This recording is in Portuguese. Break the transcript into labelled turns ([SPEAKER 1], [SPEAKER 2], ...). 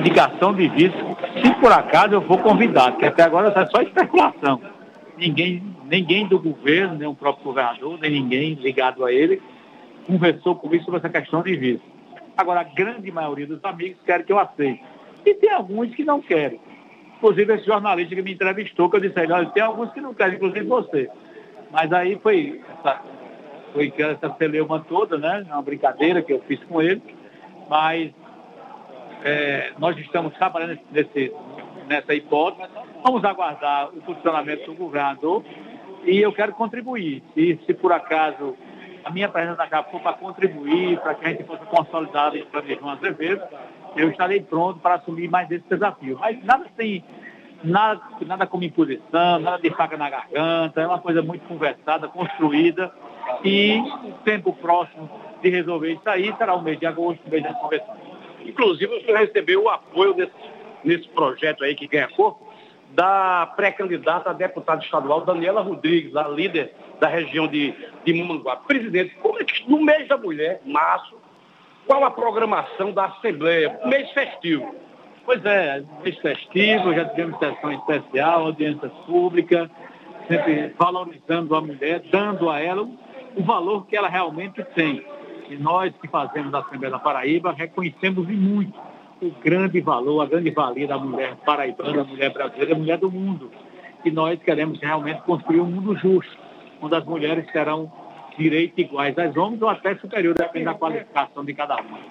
[SPEAKER 1] indicação de vice, se por acaso eu for convidado, porque até agora está só especulação. Ninguém do governo, nem o próprio governador, nem ninguém ligado a ele, conversou comigo sobre essa questão de vice. Agora, a grande maioria dos amigos querem que eu aceite. E tem alguns que não querem. Inclusive, esse jornalista que me entrevistou, que eu disse a ele, olha, tem alguns que não querem, inclusive você. Mas aí foi essa celeuma toda, né? Uma brincadeira que eu fiz com ele. Mas nós estamos trabalhando nessa hipótese. Vamos aguardar o funcionamento do governador e eu quero contribuir. Se por acaso a minha presença na Câmara for para contribuir, para que a gente possa consolidar o plano de João Azevedo, eu estarei pronto para assumir mais esse desafio. Mas nada como imposição, nada de faca na garganta, é uma coisa muito conversada, construída, e o tempo próximo de resolver isso aí será o mês de agosto, o mês das convenções.
[SPEAKER 2] Inclusive, o senhor recebeu o apoio nesse projeto aí que ganha corpo, da pré-candidata a deputada estadual Daniela Rodrigues, a líder da região de Mamanguape. Presidente, como é que no mês da mulher, março, qual a programação da Assembleia, mês festivo?
[SPEAKER 1] Pois é, mês festivo, já tivemos sessão especial, audiência pública, sempre valorizando a mulher, dando a ela o valor que ela realmente tem. E nós que fazemos a Assembleia da Paraíba reconhecemos muito o grande valor, a grande valia da mulher paraibana, da mulher brasileira, da mulher do mundo. E nós queremos realmente construir um mundo justo, onde as mulheres terão direitos iguais aos homens ou até superior, dependendo da qualificação de cada um.